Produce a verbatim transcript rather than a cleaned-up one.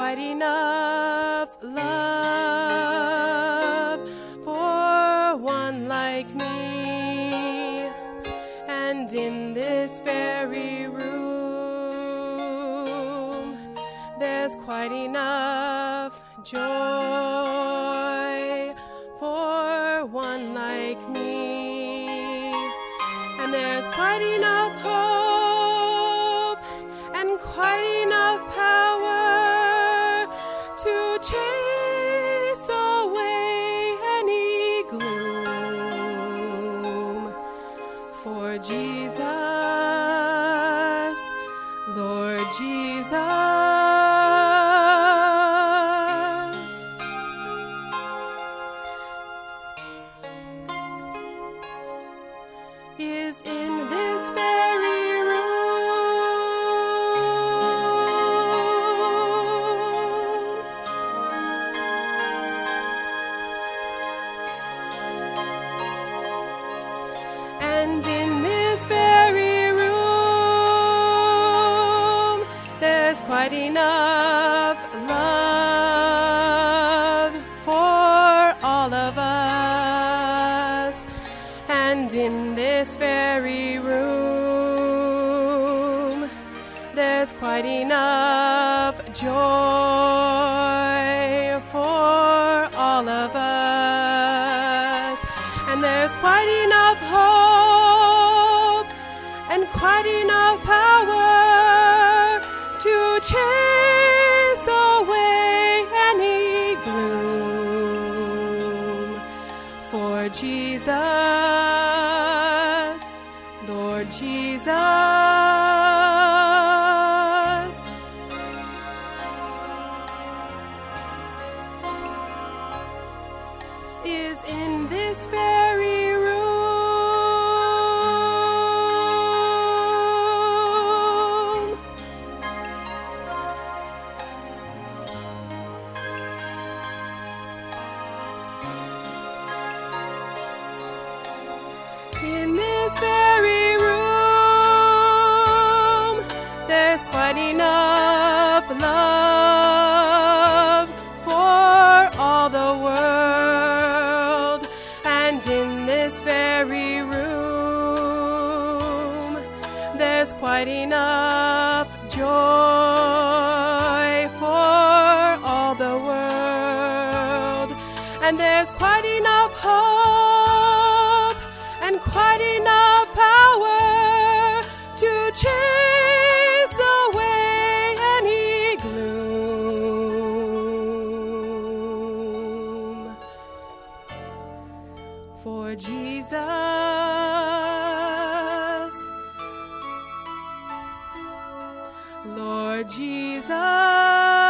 quite enough love for one like me, and in this very room there's quite enough joy for one like me, and there's quite enough hope and quite enough power to chase away any gloom. For Jesus, Lord Jesus, is in this very room. And in this very room, there's quite enough love for all of us. And in this very room, there's quite enough joy for all of us. And there's quite enough hope and quite enough power to chase away any gloom. For Jesus, Lord Jesus, is in this very room. In this very room, there's quite enough love for all the world. And in this very room, there's quite enough joy for all the world. And there's quite enough hope and quite enough power to chase away any gloom. For Jesus, Lord Jesus,